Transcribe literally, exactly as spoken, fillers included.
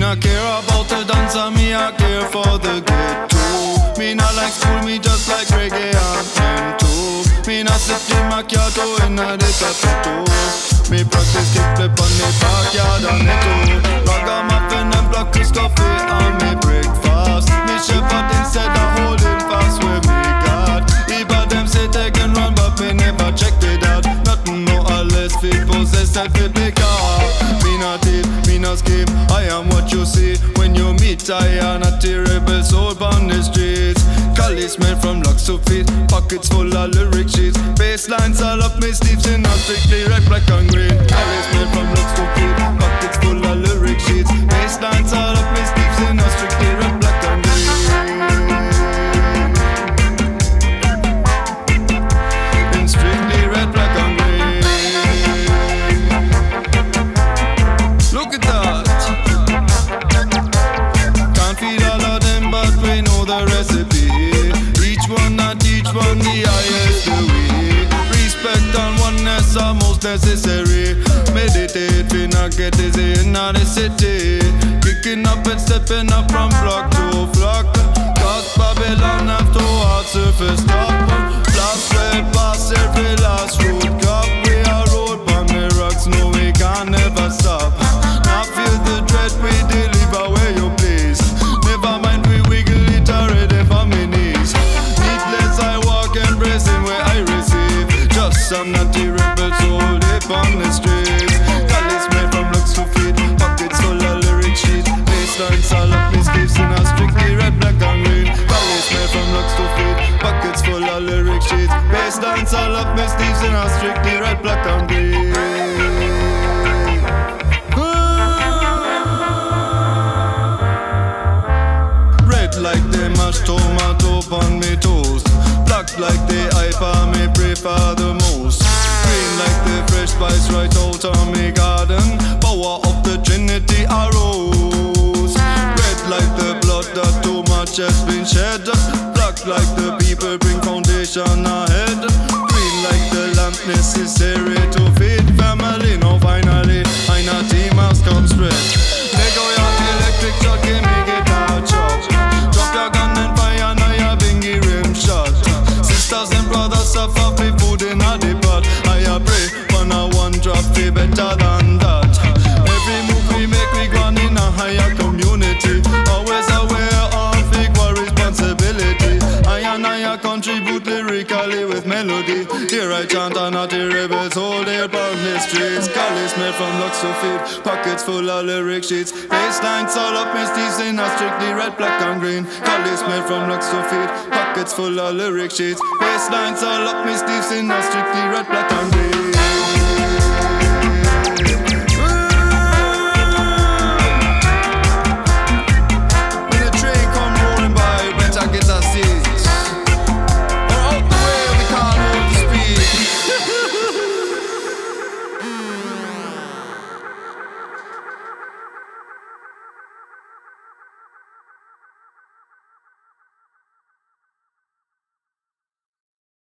not care about the dancer, me I care for the ghetto. Me not like school, me just like reggae and mento. Me not sit in macchiato in a decapito. Me practice kickflip on the backyard and netto. Ragamuffin and black coffee on me breakfast. Me shepherd instead of holding fast with me God. Even them say they can run but me never checked it out. Nothing more or less fit possessed that fit me car. Me not deep, me not scheme. I am what you see when you meet. I am a terrible soul on the streets. Calice made from locks to feet, pockets full of lyric sheets. Basslines all up my sleeves in a strictly red, black and green. Calice made from locks to feet, pockets full of lyric sheets. Basslines all up my sleeves in a strictly red, black and green. In strictly red, black and green. Look at that. Can't feed all of them, but we know the recipe. Each one not each one the highest way. Respect and oneness are most necessary. Meditate, we not get dizzy in the city. Kicking up and stepping up from block to block. Cause Babylon have to hard surface stop. Blast red past every last road cop. We are road on the rocks, no we can never stop. Now feel the dread, we deliver where you please. Never mind we wiggle it already for me knees. Needless I walk embracing where I receive. Just some naughty rebel soul deep on the streets. Calice made from looks to feet, pockets full of lyric sheets. Basslines all up my sleeves in a strictly red, black and green. Calice made from looks to feet, pockets full of lyric sheets. Basslines all up my sleeves in a strictly red, black and green. Like they mashed tomato on me toast. Black like they hype on me pray for the most. Green like the fresh spice right out of me garden. Power of the Trinity arose. Red like the blood that too much has been shed. Black like the people bring foundation ahead. Green like the lamp necessary to feed family. Now finally I know team has come spread. Let go your electric truck and make it hard chop. Your gun and fire, now your bingy rim shot. Sisters and brothers suffer for food in a depot. I pray, but I one drop be better than that. Every move we make, we go on in a higher community. Always aware of equal responsibility. I and I contribute lyrically with melody. Here I chant and not the rebels hold their upon the streets. Calice made from locks to feet, pockets full of lyric sheets. Basslines all up my sleeves in a strictly red, black and green. Calice made from locks to feet, pockets full of lyric sheets. Basslines all up my sleeves in a strictly red, black and green.